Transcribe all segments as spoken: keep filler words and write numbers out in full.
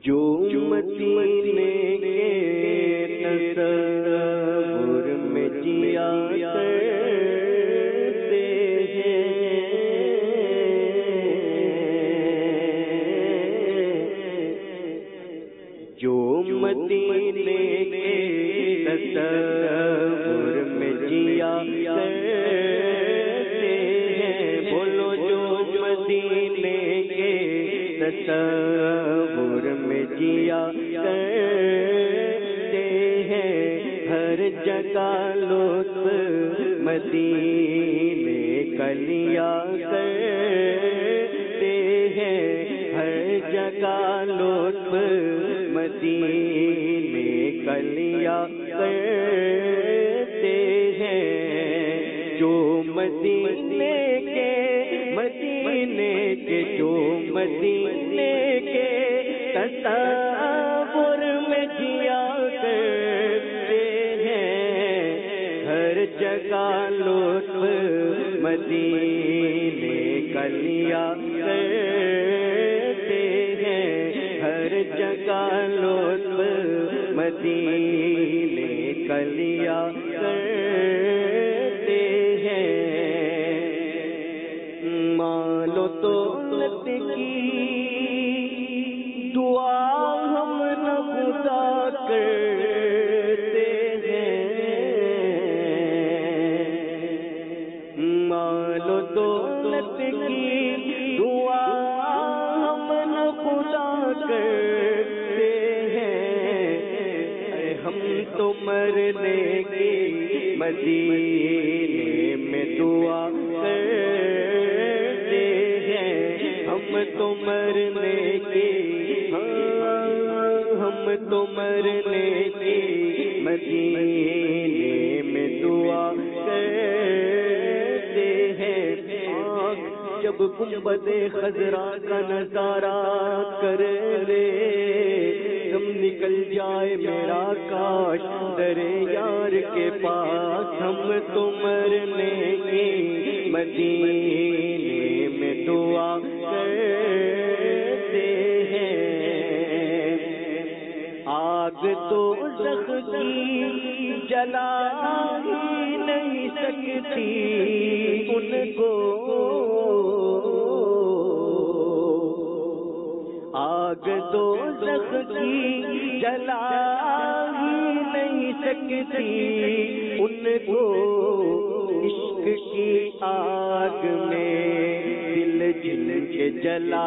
جو مدینے کے تصور میں جیا کرتے ہیں، جو مدینے کے تصور میں جیا کرتے ہیں، بولو جو مدینے کے تصور میں جیا کرتے ہیں، ہر جگہ لطف مدینے کا لیا کرتے ہیں، ہر جگہ لطف مدینے کا لیا کرتے ہیں، جو مدینے کے مدینے کے جو مدینے کے تصور میں جیا کرتے ہیں، ہر جگہ لطف مدینے کا لیا کرتے ہیں، ہر جگہ لطف مدینے کا لیا کرتے ہیں، مالو دولت کی دعا ہم نہ خدا کرتے ہیں، مالو دولت کی دعا ہم نہ خدا کرتے ہیں، ہم تو مرنے کی مدینے میں دعا کرتے ہیں، ہم تو مرنے کی ہم تو مرنے کی مدینے میں دعا کرتے ہیں، آنکھ جب گنبد خضرا کا نظارہ کر لے، دم نکل جائے میرا کاش در یار کے پاس، ہم تو مرنے کی مدینے میں دعا کرتے ہیں، آگ تو دوزخ کی جلا ہی نہیں سکتی ان کو، آگ تو دوزخ کی جلا ہی نہیں سکتی ان کو، عشق کی آگ میں دل جل کے جلا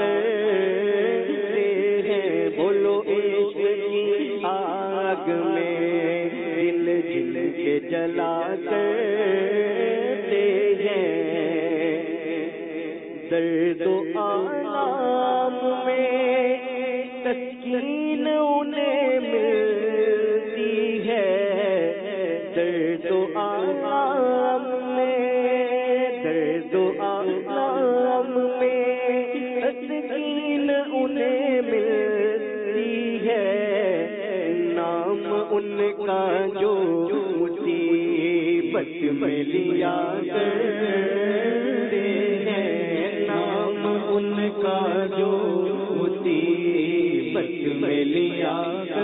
کرتے ہیں، بولو عشق کی آگ میں دل جل کے جلا کرتے ہیں، درد و آلام میں تسکین انہیں ملتی ہے، درد و آلام میں درد و آلام میں تسکین انہیں ملتی ہے، نام ان کا جو مصیبت میں لیا کرتے ہیں، نام ان کا جو مصیبت میں لیا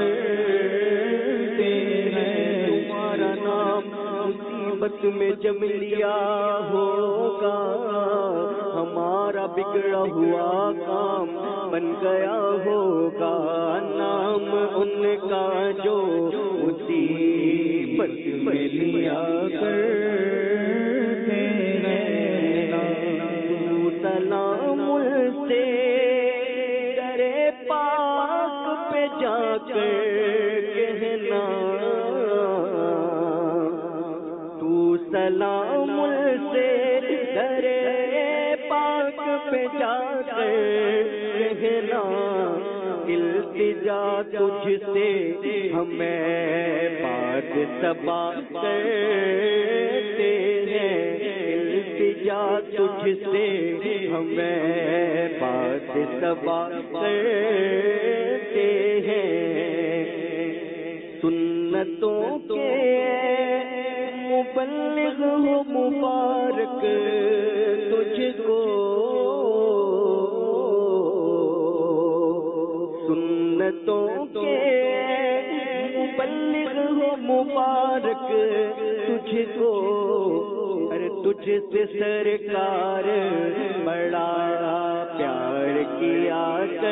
کرتے ہیں، تمہارا نام مصیبت میں جب لیا ہوگا، ہمارا بگڑا ہوا کام بن گیا ہوگا، نام ان کا جو مصیبت میں لیا کرتے ہیں، تو سلام سے درے پاک پہ جا کر کہنا، تو سلام سے درے پاک پہ جا کر کہنا، التجا تجھ سے ہمیں بات صبا کرتے ہیں، التجا تجھ سے ہمیں بات صبا کرتے ہیں، سنتوں کے مبلغ ہو مبارک تجھ کو، سن سنتوں کے مبلغ ہو مبارک تجھ کو، ارے تجھ سے سرکار بڑا پیار کیا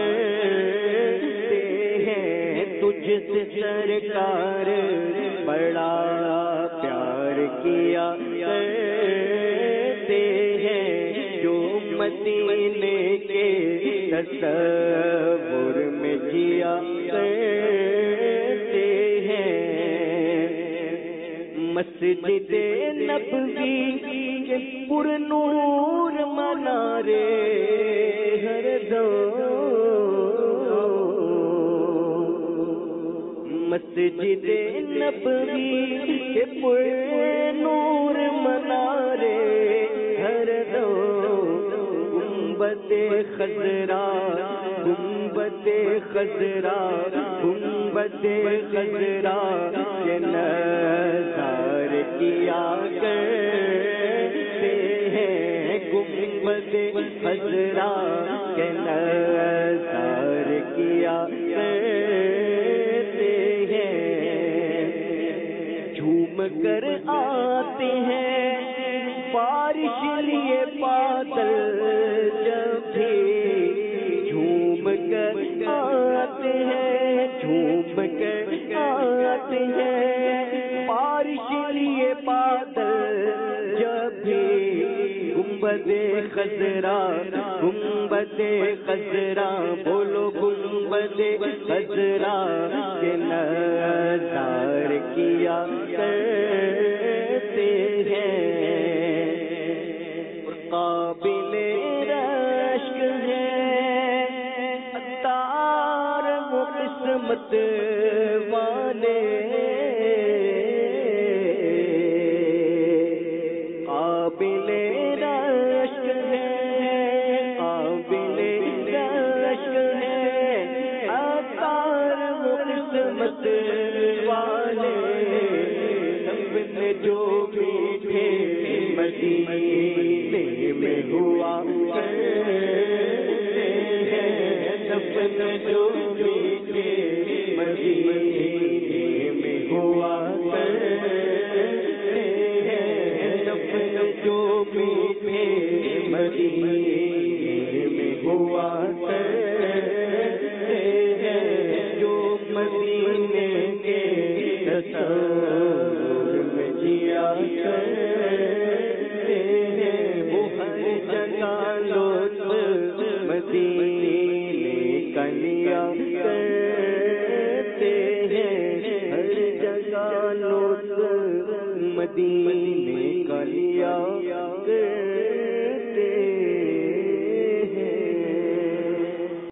کرتے ہیں، تجھ سے سرکار بڑا پیار کیا کرتے ہیں، جو مدینے کے تصور میں جیا کرتے ہیں، مسجد نبوی کے پر نور منارے ہر دم، مسجد نبوی کے پر نور منارے ہر دم، گنبد خضرا گنبد خضرا گنبد خضرا کے نظار کیا کرتے ہیں، گنبد خضرا کے نظار کیا کرتے ہیں، جھوم کر آتے ہیں بارش لیے بادل جب بھی، جھوم کر آتے ہیں جھوم کر آتے ہیں بارش لیے بادل جب بھی، گنبد خضرا گنبد خضرا بولو گنبد خضرا کے نظار کیا کرتے ہیں، قابل رشک ہے عطار وہ قسمت والے، قابل رشک ہے قابل رشک ہے عطار وہ قسمت والے، سب نے جو میٹھے مدینے میں ہوا کرتے ہیں، سب نے جو میٹھے مدینے میں ہوا کرتے ہیں، سب نے جو میٹھے مدینے میں ہوا کرتے ہیں، جو مدینے کے تصور میں جیا کرتے ہیں، وہ ہر جگہ لطف مدینے کا لیا کرتے ہیں، ہر جگہ لطف مدینے کا لیا کرتے